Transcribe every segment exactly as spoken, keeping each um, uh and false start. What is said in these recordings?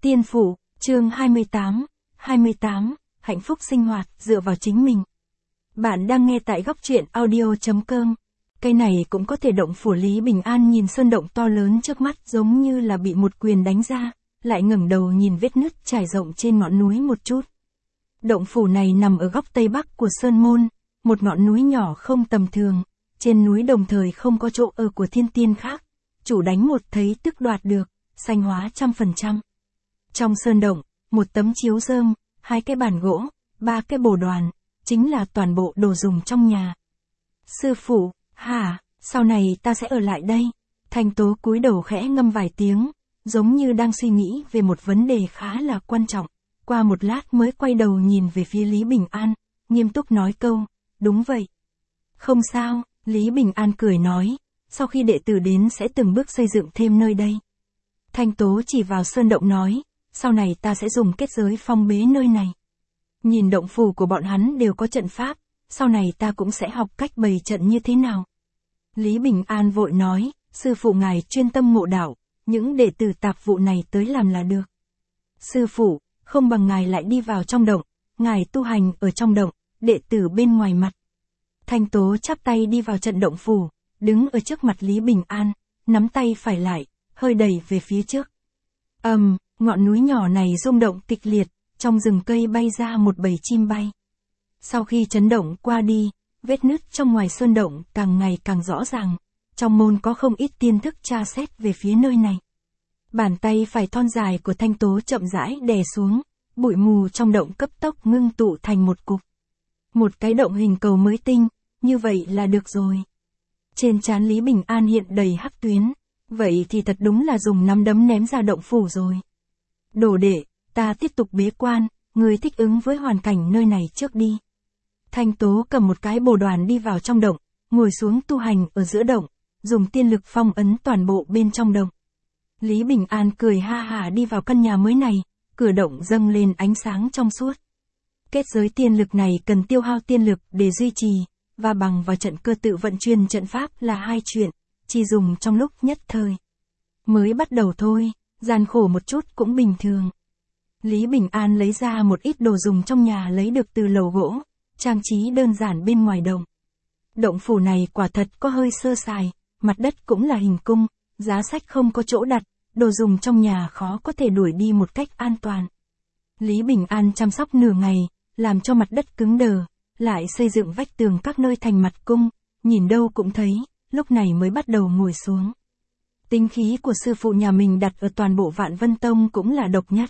Tiên Phủ, chương hai mươi tám, hai mươi tám, hạnh phúc sinh hoạt dựa vào chính mình. Bạn đang nghe tại góc truyện audio.com. Cây này cũng có thể động phủ. Lý Bình An nhìn sơn động to lớn trước mắt giống như là bị một quyền đánh ra, lại ngẩng đầu nhìn vết nứt trải rộng trên ngọn núi một chút. Động phủ này nằm ở góc tây bắc của Sơn Môn, một ngọn núi nhỏ không tầm thường, trên núi đồng thời không có chỗ ở của thiên tiên khác, chủ đánh một thấy tức đoạt được, xanh hóa trăm phần trăm. Trong sơn động, một tấm chiếu rơm, hai cái bàn gỗ, ba cái bồ đoàn, chính là toàn bộ đồ dùng trong nhà. Sư phụ, hả, sau này ta sẽ ở lại đây. Thanh Tố cúi đầu khẽ ngâm vài tiếng, giống như đang suy nghĩ về một vấn đề khá là quan trọng. Qua một lát mới quay đầu nhìn về phía Lý Bình An, nghiêm túc nói câu, đúng vậy. Không sao, Lý Bình An cười nói, sau khi đệ tử đến sẽ từng bước xây dựng thêm nơi đây. Thanh Tố chỉ vào sơn động nói, sau này ta sẽ dùng kết giới phong bế nơi này. Nhìn động phủ của bọn hắn đều có trận pháp, sau này ta cũng sẽ học cách bày trận như thế nào. Lý Bình An vội nói, sư phụ ngài chuyên tâm ngộ đạo, những đệ tử tạp vụ này tới làm là được. Sư phụ, không bằng ngài lại đi vào trong động, ngài tu hành ở trong động, đệ tử bên ngoài mặt. Thanh Tố chắp tay đi vào trận động phủ, đứng ở trước mặt Lý Bình An, nắm tay phải lại, hơi đẩy về phía trước. Ầm, um, ngọn núi nhỏ này rung động kịch liệt, trong rừng cây bay ra một bầy chim bay. Sau khi chấn động qua đi, vết nứt trong ngoài sơn động càng ngày càng rõ ràng, trong môn có không ít tiên thức tra xét về phía nơi này. Bàn tay phải thon dài của Thanh Tố chậm rãi đè xuống, bụi mù trong động cấp tốc ngưng tụ thành một cục. Một cái động hình cầu mới tinh, như vậy là được rồi. Trên trán Lý Bình An hiện đầy hắc tuyến, vậy thì thật đúng là dùng nắm đấm ném ra động phủ rồi. Đồ đệ, ta tiếp tục bế quan, người thích ứng với hoàn cảnh nơi này trước đi. Thanh Tố cầm một cái bồ đoàn đi vào trong động, ngồi xuống tu hành ở giữa động, dùng tiên lực phong ấn toàn bộ bên trong động. Lý Bình An cười ha hả đi vào căn nhà mới này, cửa động dâng lên ánh sáng trong suốt. Kết giới tiên lực này cần tiêu hao tiên lực để duy trì, và bằng vào trận cơ tự vận chuyển trận pháp là hai chuyện, chỉ dùng trong lúc nhất thời. Mới bắt đầu thôi, gian khổ một chút cũng bình thường. Lý Bình An lấy ra một ít đồ dùng trong nhà lấy được từ lầu gỗ, trang trí đơn giản bên ngoài động. Động phủ này quả thật có hơi sơ sài, mặt đất cũng là hình cung, giá sách không có chỗ đặt, đồ dùng trong nhà khó có thể đuổi đi một cách an toàn. Lý Bình An chăm sóc nửa ngày, làm cho mặt đất cứng đờ, lại xây dựng vách tường các nơi thành mặt cung, nhìn đâu cũng thấy, lúc này mới bắt đầu ngồi xuống. Tính khí của sư phụ nhà mình đặt ở toàn bộ Vạn Vân Tông cũng là độc nhất.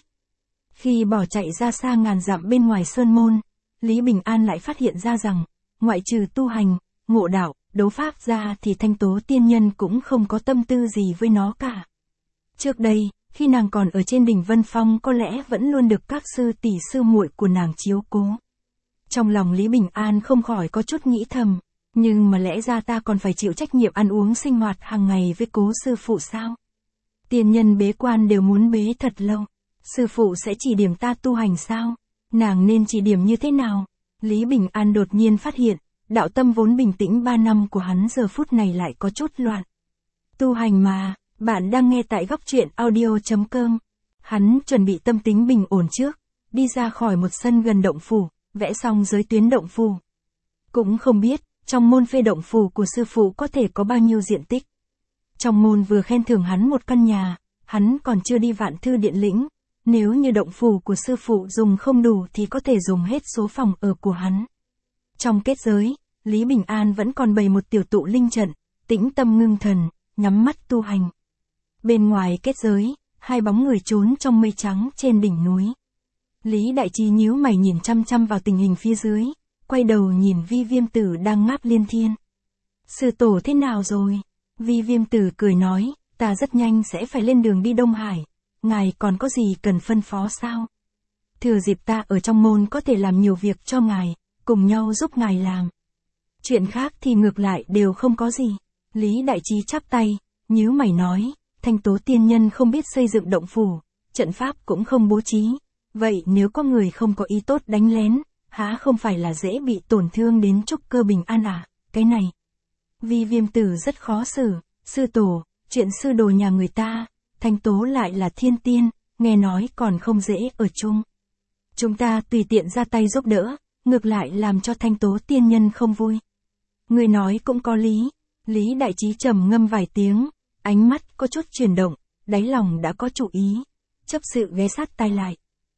Khi bỏ chạy ra xa ngàn dặm bên ngoài sơn môn, Lý Bình An lại phát hiện ra rằng, ngoại trừ tu hành, ngộ đạo, đấu pháp ra thì Thanh Tố tiên nhân cũng không có tâm tư gì với nó cả. Trước đây, khi nàng còn ở trên đỉnh Vân Phong có lẽ vẫn luôn được các sư tỷ sư muội của nàng chiếu cố. Trong lòng Lý Bình An không khỏi có chút nghĩ thầm, nhưng mà lẽ ra ta còn phải chịu trách nhiệm ăn uống sinh hoạt hàng ngày với cố sư phụ sao? Tiên nhân bế quan đều muốn bế thật lâu, sư phụ sẽ chỉ điểm ta tu hành sao? Nàng nên chỉ điểm như thế nào? Lý Bình An đột nhiên phát hiện, đạo tâm vốn bình tĩnh ba năm của hắn giờ phút này lại có chút loạn. Tu hành mà, bạn đang nghe tại góc truyện audio.com. Hắn chuẩn bị tâm tính bình ổn trước, đi ra khỏi một sân gần động phủ, vẽ xong giới tuyến động phủ. Cũng không biết, trong môn phê động phủ của sư phụ có thể có bao nhiêu diện tích. Trong môn vừa khen thưởng hắn một căn nhà, hắn còn chưa đi Vạn Thư Điện lĩnh. Nếu như động phủ của sư phụ dùng không đủ thì có thể dùng hết số phòng ở của hắn. Trong kết giới, Lý Bình An vẫn còn bày một tiểu tụ linh trận, tĩnh tâm ngưng thần, nhắm mắt tu hành. Bên ngoài kết giới, hai bóng người trốn trong mây trắng trên đỉnh núi. Lý Đại Trí nhíu mày nhìn chăm chăm vào tình hình phía dưới, quay đầu nhìn Vi Viêm Tử đang ngáp liên thiên. Sư tổ thế nào rồi? Vi Viêm Tử cười nói, ta rất nhanh sẽ phải lên đường đi Đông Hải. Ngài còn có gì cần phân phó sao? Thừa dịp ta ở trong môn có thể làm nhiều việc cho ngài, cùng nhau giúp ngài làm. Chuyện khác thì ngược lại đều không có gì. Lý Đại Trí chắp tay, nhíu mày nói, Thanh Tố tiên nhân không biết xây dựng động phủ, trận pháp cũng không bố trí. Vậy nếu có người không có ý tốt đánh lén, há không phải là dễ bị tổn thương đến trúc cơ bình an à? Cái này. Vi Viêm Tử rất khó xử, sư tổ, chuyện sư đồ nhà người ta. Thanh Tố lại là thiên tiên, nghe nói còn không dễ ở chung. Chúng ta tùy tiện ra tay giúp đỡ, ngược lại làm cho Thanh Tố tiên nhân không vui. Người nói cũng có lý, Lý Đại Trí trầm ngâm vài tiếng, ánh mắt có chút chuyển động, đáy lòng đã có chủ ý. Chấp sự ghé sát tai lại.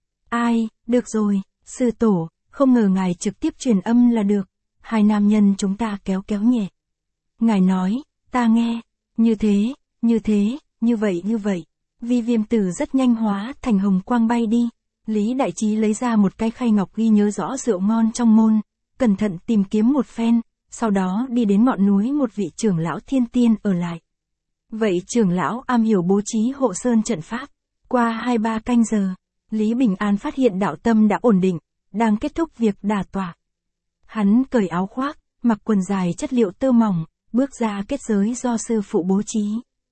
Ai, được rồi, sư tổ, không ngờ ngài trực tiếp truyền âm là được. Hai nam nhân chúng ta kéo kéo nhẹ. Ngài nói, ta nghe, như thế, như thế, như vậy như vậy. Vi Viêm Tử rất nhanh hóa thành hồng quang bay đi. Lý Đại Trí lấy ra một cái khay ngọc ghi nhớ rõ rượu ngon trong môn, cẩn thận tìm kiếm một phen, sau đó đi đến ngọn núi một vị trưởng lão thiên tiên ở lại. Vậy trưởng lão am hiểu bố trí hộ sơn trận pháp. Qua hai ba canh giờ, Lý Bình An phát hiện đạo tâm đã ổn định, đang kết thúc việc đả tọa. Hắn cởi áo khoác, mặc quần dài chất liệu tơ mỏng, bước ra kết giới do sư phụ bố trí.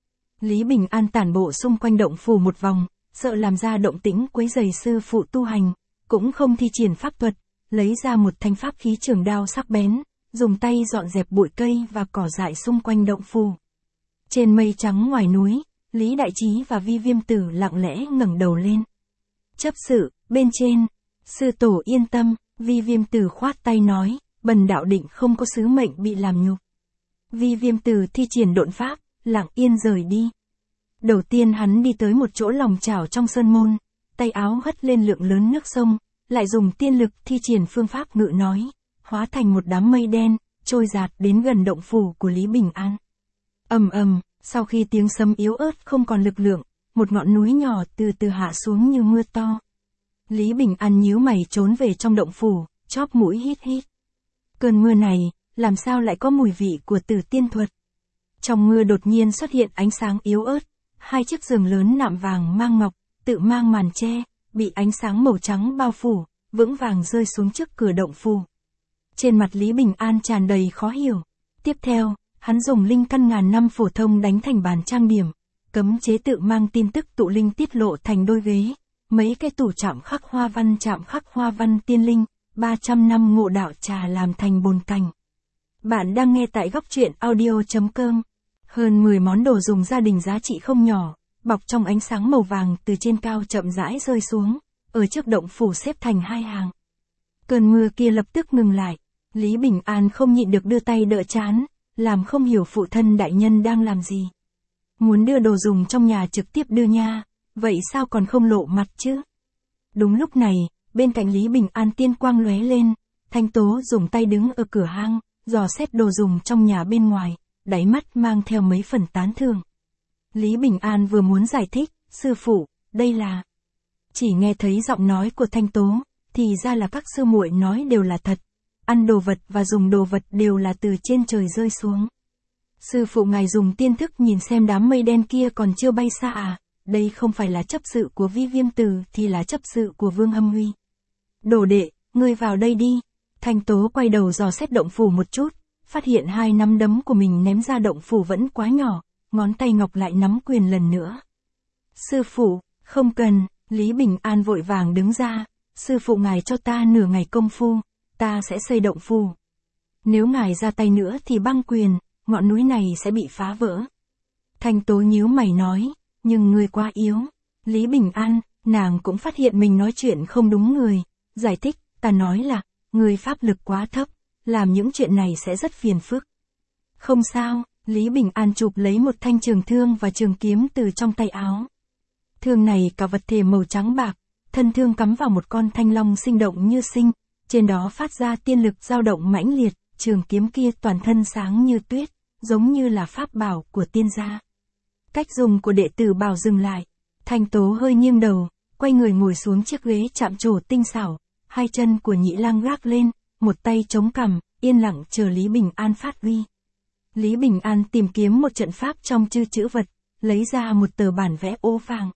Lý Bình An tản bộ xung quanh động phủ một vòng, sợ làm ra động tĩnh quấy rầy sư phụ tu hành, cũng không thi triển pháp thuật, lấy ra một thanh pháp khí trường đao sắc bén, dùng tay dọn dẹp bụi cây và cỏ dại xung quanh động phủ. Trên mây trắng ngoài núi, Lý Đại Trí và Vi Viêm Tử lặng lẽ ngẩng đầu lên. Chấp sự, bên trên, sư tổ yên tâm, Vi Viêm Tử khoát tay nói, bần đạo định không có sứ mệnh bị làm nhục. Vi Viêm Tử thi triển độn pháp, lặng yên rời đi. Đầu tiên hắn đi tới một chỗ lòng chảo trong sơn môn, tay áo hất lên lượng lớn nước sông, lại dùng tiên lực thi triển phương pháp ngự nói, hóa thành một đám mây đen, trôi dạt đến gần động phủ của Lý Bình An. Ầm ầm, sau khi tiếng sấm yếu ớt không còn lực lượng, một ngọn núi nhỏ từ từ hạ xuống như mưa to. Lý Bình An nhíu mày trốn về trong động phủ, chóp mũi hít hít. Cơn mưa này, làm sao lại có mùi vị của tử tiên thuật? Trong mưa đột nhiên xuất hiện ánh sáng yếu ớt, hai chiếc giường lớn nạm vàng mang ngọc, tự mang màn che, bị ánh sáng màu trắng bao phủ, vững vàng rơi xuống trước cửa động phủ. Trên mặt Lý Bình An tràn đầy khó hiểu. Tiếp theo, hắn dùng linh căn ngàn năm phổ thông đánh thành bàn trang điểm, cấm chế tự mang tin tức tụ linh tiết lộ thành đôi ghế, mấy cái tủ chạm khắc hoa văn chạm khắc hoa văn tiên linh, ba trăm năm ngộ đạo trà làm thành bồn cành. Bạn đang nghe tại góc truyện audio chấm com. Hơn mười món đồ dùng gia đình giá trị không nhỏ, bọc trong ánh sáng màu vàng từ trên cao chậm rãi rơi xuống, ở trước động phủ xếp thành hai hàng. Cơn mưa kia lập tức ngừng lại, Lý Bình An không nhịn được đưa tay đỡ trán, làm không hiểu phụ thân đại nhân đang làm gì. Muốn đưa đồ dùng trong nhà trực tiếp đưa nha, vậy sao còn không lộ mặt chứ? Đúng lúc này, bên cạnh Lý Bình An tiên quang lóe lên, Thanh Tố dùng tay đứng ở cửa hang, dò xét đồ dùng trong nhà bên ngoài, đáy mắt mang theo mấy phần tán thưởng. Lý Bình An vừa muốn giải thích, sư phụ, đây là... Chỉ nghe thấy giọng nói của Thanh Tố, thì ra là các sư muội nói đều là thật. Ăn đồ vật và dùng đồ vật đều là từ trên trời rơi xuống. Sư phụ ngài dùng tiên thức nhìn xem đám mây đen kia còn chưa bay xa à, đây không phải là chấp sự của Vi Viêm Tử thì là chấp sự của Vương Hâm Huy. Đồ đệ, ngươi vào đây đi. Thanh Tố quay đầu dò xét động phủ một chút, phát hiện hai nắm đấm của mình ném ra động phủ vẫn quá nhỏ, ngón tay ngọc lại nắm quyền lần nữa. Sư phụ, không cần, Lý Bình An vội vàng đứng ra, sư phụ ngài cho ta nửa ngày công phu, ta sẽ xây động phủ. Nếu ngài ra tay nữa thì băng quyền, ngọn núi này sẽ bị phá vỡ. Thanh Tố nhíu mày nói, nhưng ngươi quá yếu. Lý Bình An, nàng cũng phát hiện mình nói chuyện không đúng người, giải thích, ta nói là, ngươi pháp lực quá thấp, làm những chuyện này sẽ rất phiền phức. Không sao, Lý Bình An chụp lấy một thanh trường thương và trường kiếm từ trong tay áo. Thương này cả vật thể màu trắng bạc, thân thương cắm vào một con thanh long sinh động như sinh, trên đó phát ra tiên lực dao động mãnh liệt, trường kiếm kia toàn thân sáng như tuyết, giống như là pháp bảo của tiên gia. Cách dùng của đệ tử bảo dừng lại, Thanh Tố hơi nghiêng đầu, quay người ngồi xuống chiếc ghế chạm trổ tinh xảo, hai chân của Nhị Lang gác lên, một tay chống cằm, yên lặng chờ Lý Bình An phát huy. Lý Bình An tìm kiếm một trận pháp trong chư chữ vật, lấy ra một tờ bản vẽ ô vàng.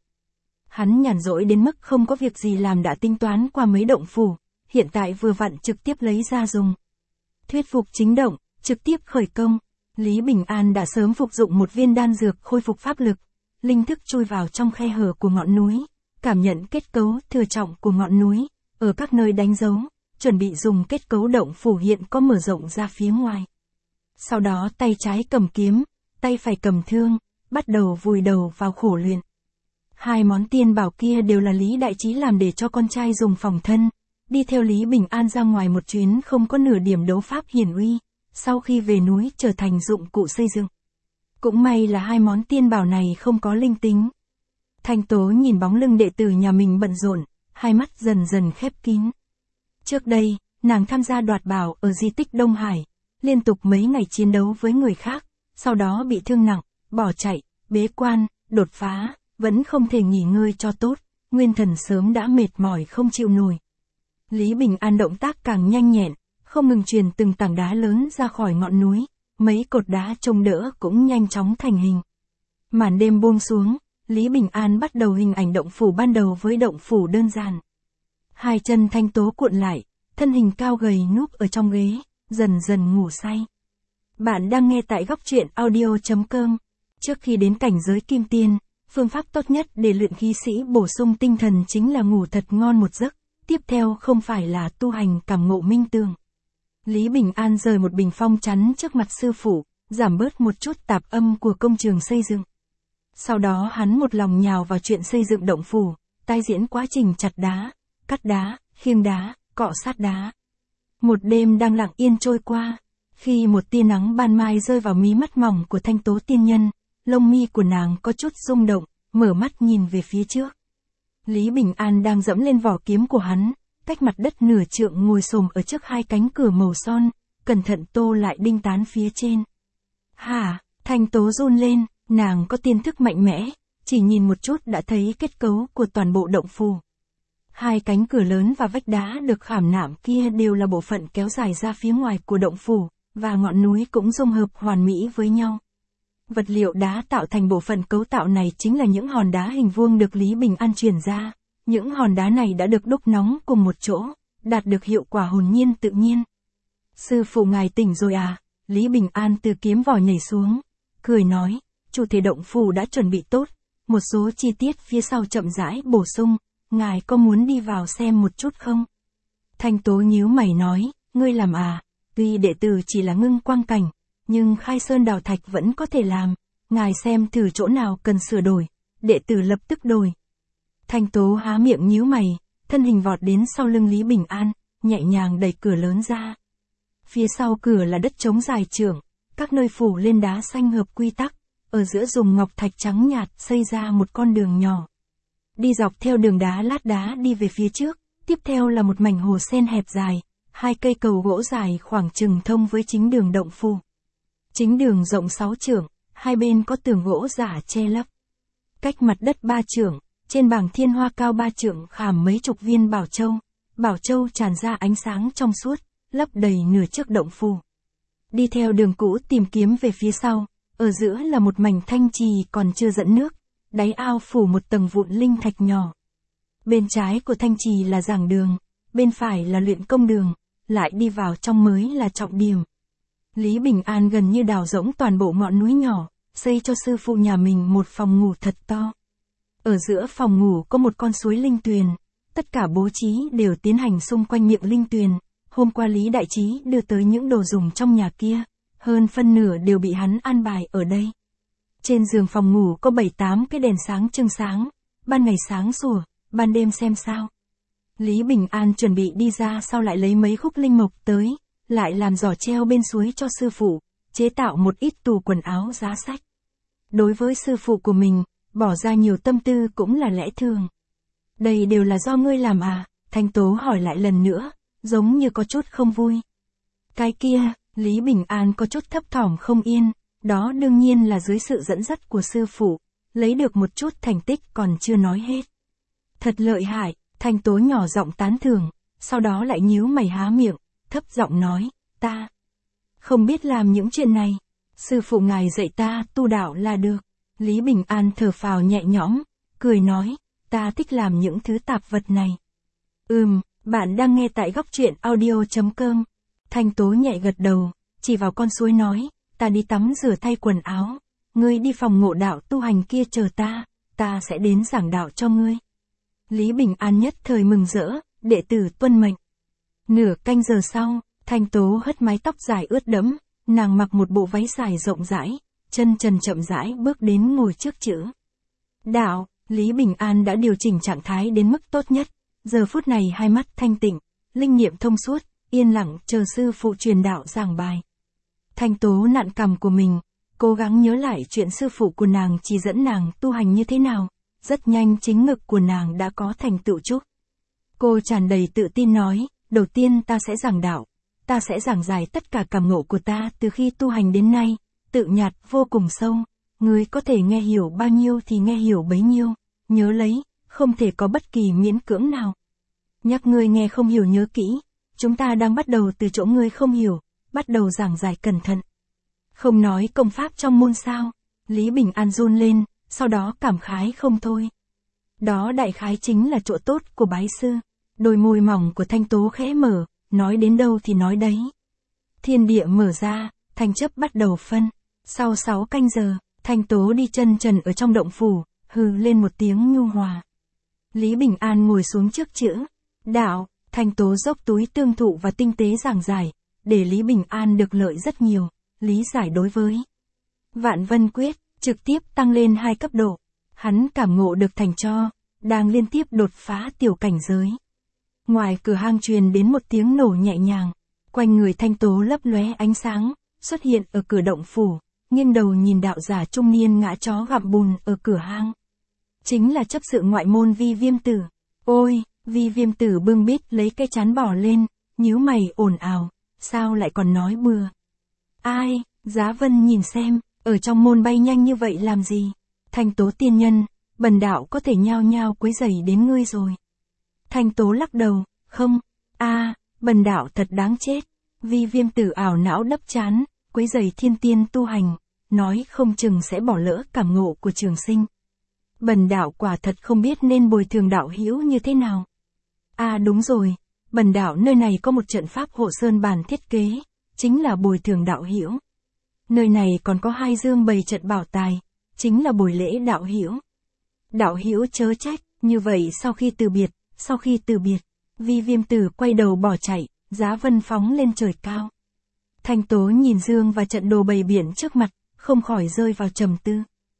Hắn nhàn rỗi đến mức không có việc gì làm đã tính toán qua mấy động phủ, hiện tại vừa vặn trực tiếp lấy ra dùng. Thuyết phục chính động, trực tiếp khởi công. Lý Bình An đã sớm phục dụng một viên đan dược khôi phục pháp lực, linh thức chui vào trong khe hở của ngọn núi, cảm nhận kết cấu thừa trọng của ngọn núi, ở các nơi đánh dấu, chuẩn bị dùng kết cấu động phủ hiện có mở rộng ra phía ngoài. Sau đó tay trái cầm kiếm, tay phải cầm thương, bắt đầu vùi đầu vào khổ luyện. Hai món tiên bảo kia đều là Lý Đại Trí làm để cho con trai dùng phòng thân. Đi theo Lý Bình An ra ngoài một chuyến không có nửa điểm đấu pháp hiển uy, sau khi về núi trở thành dụng cụ xây dựng. Cũng may là hai món tiên bảo này không có linh tính. Thanh Tố nhìn bóng lưng đệ tử nhà mình bận rộn, hai mắt dần dần khép kín. Trước đây, nàng tham gia đoạt bảo ở di tích Đông Hải, liên tục mấy ngày chiến đấu với người khác, sau đó bị thương nặng, bỏ chạy, bế quan, đột phá, vẫn không thể nghỉ ngơi cho tốt, nguyên thần sớm đã mệt mỏi không chịu nổi. Lý Bình An động tác càng nhanh nhẹn, không ngừng truyền từng tảng đá lớn ra khỏi ngọn núi, mấy cột đá trông đỡ cũng nhanh chóng thành hình. Màn đêm buông xuống, Lý Bình An bắt đầu hình ảnh động phủ ban đầu với động phủ đơn giản. Hai chân Thanh Tố cuộn lại, thân hình cao gầy núp ở trong ghế, dần dần ngủ say. Bạn đang nghe tại góc truyện audio chấm com. Trước khi đến cảnh giới kim tiên, phương pháp tốt nhất để luyện khí sĩ bổ sung tinh thần chính là ngủ thật ngon một giấc, tiếp theo không phải là tu hành cảm ngộ minh tường. Lý Bình An rời một bình phong chắn trước mặt sư phụ, giảm bớt một chút tạp âm của công trường xây dựng. Sau đó hắn một lòng nhào vào chuyện xây dựng động phủ, tái diễn quá trình chặt đá, cắt đá, khiêng đá, cọ sát đá. Một đêm đang lặng yên trôi qua, khi một tia nắng ban mai rơi vào mí mắt mỏng của Thanh Tố tiên nhân, lông mi của nàng có chút rung động, mở mắt nhìn về phía trước. Lý Bình An đang dẫm lên vỏ kiếm của hắn, cách mặt đất nửa trượng ngồi xổm ở trước hai cánh cửa màu son, cẩn thận tô lại đinh tán phía trên. Hả, Thanh Tố run lên, nàng có tiên thức mạnh mẽ, chỉ nhìn một chút đã thấy kết cấu của toàn bộ động phủ. Hai cánh cửa lớn và vách đá được khảm nạm kia đều là bộ phận kéo dài ra phía ngoài của động phủ, và ngọn núi cũng dung hợp hoàn mỹ với nhau. Vật liệu đá tạo thành bộ phận cấu tạo này chính là những hòn đá hình vuông được Lý Bình An truyền ra. Những hòn đá này đã được đúc nóng cùng một chỗ, đạt được hiệu quả hồn nhiên tự nhiên. Sư phụ ngài tỉnh rồi à? Lý Bình An từ kiếm vỏ nhảy xuống, cười nói, chủ thể động phủ đã chuẩn bị tốt, một số chi tiết phía sau chậm rãi bổ sung, ngài có muốn đi vào xem một chút không? Thanh Tố nhíu mày nói, ngươi làm à? Tuy đệ tử chỉ là ngưng quang cảnh, nhưng khai sơn đào thạch vẫn có thể làm, ngài xem thử chỗ nào cần sửa đổi, đệ tử lập tức đổi. Thanh Tố há miệng nhíu mày, thân hình vọt đến sau lưng Lý Bình An, nhẹ nhàng đẩy cửa lớn ra. Phía sau cửa là đất trống dài trưởng, các nơi phủ lên đá xanh hợp quy tắc, ở giữa dùng ngọc thạch trắng nhạt xây ra một con đường nhỏ. Đi dọc theo đường đá lát đá đi về phía trước, tiếp theo là một mảnh hồ sen hẹp dài, hai cây cầu gỗ dài khoảng chừng thông với chính đường động phủ. Chính đường rộng sáu trượng, hai bên có tường gỗ giả che lấp. Cách mặt đất ba trượng, trên bảng thiên hoa cao ba trượng khảm mấy chục viên bảo châu, bảo châu tràn ra ánh sáng trong suốt, lấp đầy nửa chiếc động phủ. Đi theo đường cũ tìm kiếm về phía sau, ở giữa là một mảnh thanh trì còn chưa dẫn nước, đáy ao phủ một tầng vụn linh thạch nhỏ. Bên trái của thanh trì là giảng đường, bên phải là luyện công đường, lại đi vào trong mới là trọng điểm. Lý Bình An gần như đào rỗng toàn bộ ngọn núi nhỏ, xây cho sư phụ nhà mình một phòng ngủ thật to. Ở giữa phòng ngủ có một con suối linh tuyền, tất cả bố trí đều tiến hành xung quanh miệng linh tuyền. Hôm qua Lý Đại Trí đưa tới những đồ dùng trong nhà kia, hơn phân nửa đều bị hắn an bài ở đây. Trên giường phòng ngủ có bảy tám cái đèn sáng trưng sáng, ban ngày sáng sủa, ban đêm xem sao. Lý Bình An chuẩn bị đi ra sau lại lấy mấy khúc linh mộc tới, lại làm giỏ treo bên suối cho sư phụ, chế tạo một ít tủ quần áo giá sách. Đối với sư phụ của mình, bỏ ra nhiều tâm tư cũng là lẽ thường. Đây đều là do ngươi làm à? Thanh Tố hỏi lại lần nữa, giống như có chút không vui. Cái kia, Lý Bình An có chút thấp thỏm không yên, đó đương nhiên là dưới sự dẫn dắt của sư phụ, lấy được một chút thành tích còn chưa nói hết. Thật lợi hại, Thanh Tố nhỏ giọng tán thưởng, sau đó lại nhíu mày há miệng, thấp giọng nói, ta không biết làm những chuyện này, sư phụ ngài dạy ta tu đạo là được. Lý Bình An thở phào nhẹ nhõm, cười nói, ta thích làm những thứ tạp vật này. Ừm, bạn đang nghe tại góc truyện audio chấm com. Thanh Tố nhẹ gật đầu, chỉ vào con suối nói, ta đi tắm rửa thay quần áo, ngươi đi phòng ngộ đạo tu hành kia chờ ta, ta sẽ đến giảng đạo cho ngươi. Lý Bình An nhất thời mừng rỡ, đệ tử tuân mệnh. Nửa canh giờ sau, Thanh Tố hất mái tóc dài ướt đẫm, nàng mặc một bộ váy dài rộng rãi, chân trần chậm rãi bước đến ngồi trước chữ đạo, Lý Bình An đã điều chỉnh trạng thái đến mức tốt nhất, giờ phút này hai mắt thanh tịnh, linh nghiệm thông suốt, yên lặng chờ sư phụ truyền đạo giảng bài. Thanh Tố nặn cằm của mình, cố gắng nhớ lại chuyện sư phụ của nàng chỉ dẫn nàng tu hành như thế nào, rất nhanh chính ngực của nàng đã có thành tựu chút. Cô tràn đầy tự tin nói, đầu tiên ta sẽ giảng đạo, ta sẽ giảng giải tất cả cảm ngộ của ta từ khi tu hành đến nay, tự nhạt vô cùng sâu, ngươi có thể nghe hiểu bao nhiêu thì nghe hiểu bấy nhiêu, nhớ lấy, không thể có bất kỳ miễn cưỡng nào. Nhắc ngươi nghe không hiểu nhớ kỹ, chúng ta đang bắt đầu từ chỗ ngươi không hiểu, bắt đầu giảng giải cẩn thận. Không nói công pháp trong môn sao, Lý Bình An run lên, sau đó cảm khái không thôi. Đó đại khái chính là chỗ tốt của bái sư. Đôi môi mỏng của Thanh Tố khẽ mở, nói đến đâu thì nói đấy. Thiên địa mở ra, thanh chấp bắt đầu phân. Sau sáu canh giờ, Thanh Tố đi chân trần ở trong động phủ, hừ lên một tiếng nhu hòa. Lý Bình An ngồi xuống trước chữ đạo, Thanh Tố dốc túi tương thụ và tinh tế giảng giải, để Lý Bình An được lợi rất nhiều, lý giải đối với Vạn Vân Quyết, trực tiếp tăng lên hai cấp độ. Hắn cảm ngộ được thành cho, đang liên tiếp đột phá tiểu cảnh giới. Ngoài cửa hang truyền đến một tiếng nổ nhẹ nhàng, quanh người Thanh Tố lấp lóe ánh sáng, xuất hiện ở cửa động phủ, nghiêng đầu nhìn đạo giả trung niên ngã chó gặm bùn ở cửa hang. Chính là chấp sự ngoại môn Vi Viêm Tử. Ôi, Vi Viêm Tử bưng bít lấy cái chán bỏ lên, nhíu mày ồn ào, sao lại còn nói bừa. Ai, Giá Vân nhìn xem, ở trong môn bay nhanh như vậy làm gì? Thanh Tố tiên nhân, bần đạo có thể nhao nhao quấy rầy đến ngươi rồi. Thanh Tố lắc đầu, không, a, à, bần đạo thật đáng chết. Vi Viêm Tử ảo não đắp chán, quấy rầy thiên tiên tu hành, nói không chừng sẽ bỏ lỡ cảm ngộ của trường sinh. Bần đạo quả thật không biết nên bồi thường đạo hữu như thế nào. À đúng rồi, bần đạo nơi này có một trận pháp hộ sơn bản thiết kế, chính là bồi thường đạo hữu. Nơi này còn có hai dương bày trận bảo tài, chính là bồi lễ đạo hữu. Đạo hữu chớ trách, như vậy sau khi từ biệt, sau khi từ biệt, Vi Viêm Tử quay đầu bỏ chạy, Giá Vân phóng lên trời cao. Thanh Tố nhìn dương và trận đồ bày biển trước mặt, không khỏi rơi vào trầm tư.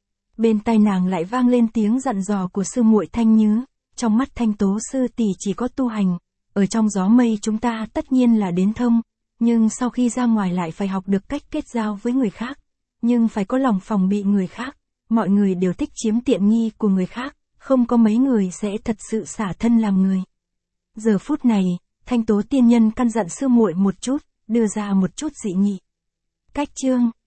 Bên tai nàng lại vang lên tiếng dặn dò của sư muội Thanh Nhứ, trong mắt Thanh Tố sư tỷ chỉ có tu hành, ở trong gió mây chúng ta tất nhiên là đến thông, nhưng sau khi ra ngoài lại phải học được cách kết giao với người khác, nhưng phải có lòng phòng bị người khác, mọi người đều thích chiếm tiện nghi của người khác, không có mấy người sẽ thật sự xả thân làm người. Giờ phút này, Thanh Tố tiên nhân căn dặn sư muội một chút, đưa ra một chút dị nghị. Cách chương